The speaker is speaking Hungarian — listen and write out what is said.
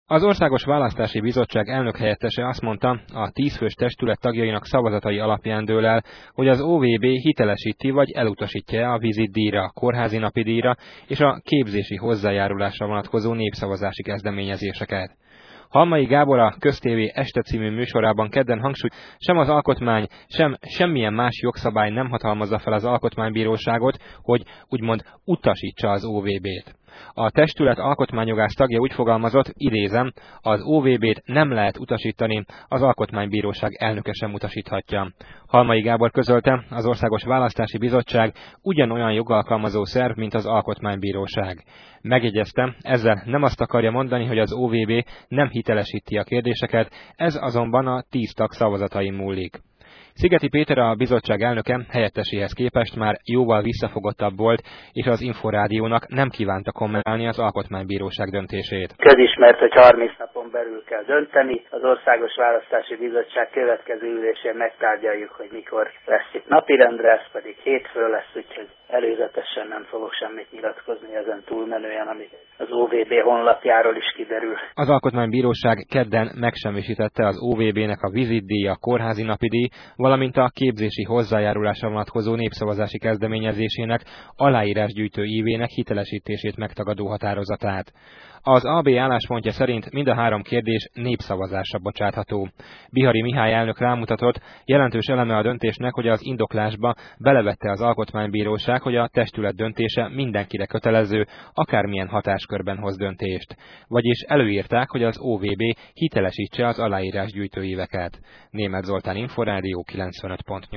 Az Országos Választási Bizottság elnökhelyettese azt mondta, a 10 fős testület tagjainak szavazatai alapján dől el, hogy az OVB hitelesíti vagy elutasítja a vizitdíjra, kórházi napidíjra és a képzési hozzájárulásra vonatkozó népszavazási kezdeményezéseket. Halmai Gábor a Köztévé Este című műsorában kedden hangsúlyozta, sem az alkotmány, sem semmilyen más jogszabály nem hatalmazza fel az alkotmánybíróságot, hogy úgymond utasítsa az OVB-t. A testület alkotmányjogász tagja úgy fogalmazott, idézem, az OVB-t nem lehet utasítani, az Alkotmánybíróság elnöke sem utasíthatja. Halmai Gábor közölte, az Országos Választási Bizottság ugyanolyan jogalkalmazó szerv, mint az Alkotmánybíróság. Megjegyezte, ezzel nem azt akarja mondani, hogy az OVB nem hitelesíti a kérdéseket, ez azonban a 10 tag szavazatain múlik. Szigeti Péter, a bizottság elnöke helyetteséhez képest már jóval visszafogottabb volt, és az Inforádiónak nem kívánta kommentálni az Alkotmánybíróság döntését. Közismert, hogy 30 napon belül kell dönteni. Az Országos Választási Bizottság következő ülésén megtárgyaljuk, hogy mikor lesz itt napirendre, ez pedig hétfő lesz, úgyhogy előzetesen nem fogok semmit nyilatkozni ezen túlmenően, ami az OVB honlapjáról is kiderül. Az Alkotmánybíróság kedden megsemmisítette az OVB-nek a vizitdíj, a kórházi napidíj, valamint a képzési hozzájárulásra vonatkozó népszavazási kezdeményezésének aláírásgyűjtő ívének hitelesítését megtagadó határozatát. Az AB álláspontja szerint mind a 3 kérdés népszavazásra bocsátható. Bihari Mihály elnök rámutatott, jelentős eleme a döntésnek, hogy az indoklásba belevette az Alkotmánybíróság, hogy a testület döntése mindenkire kötelező, akármilyen hatáskörben hoz döntést. Vagyis előírták, hogy az OVB hitelesítse az aláírásgyűjtő íveket. Németh Zoltán, Inforádió 95.8.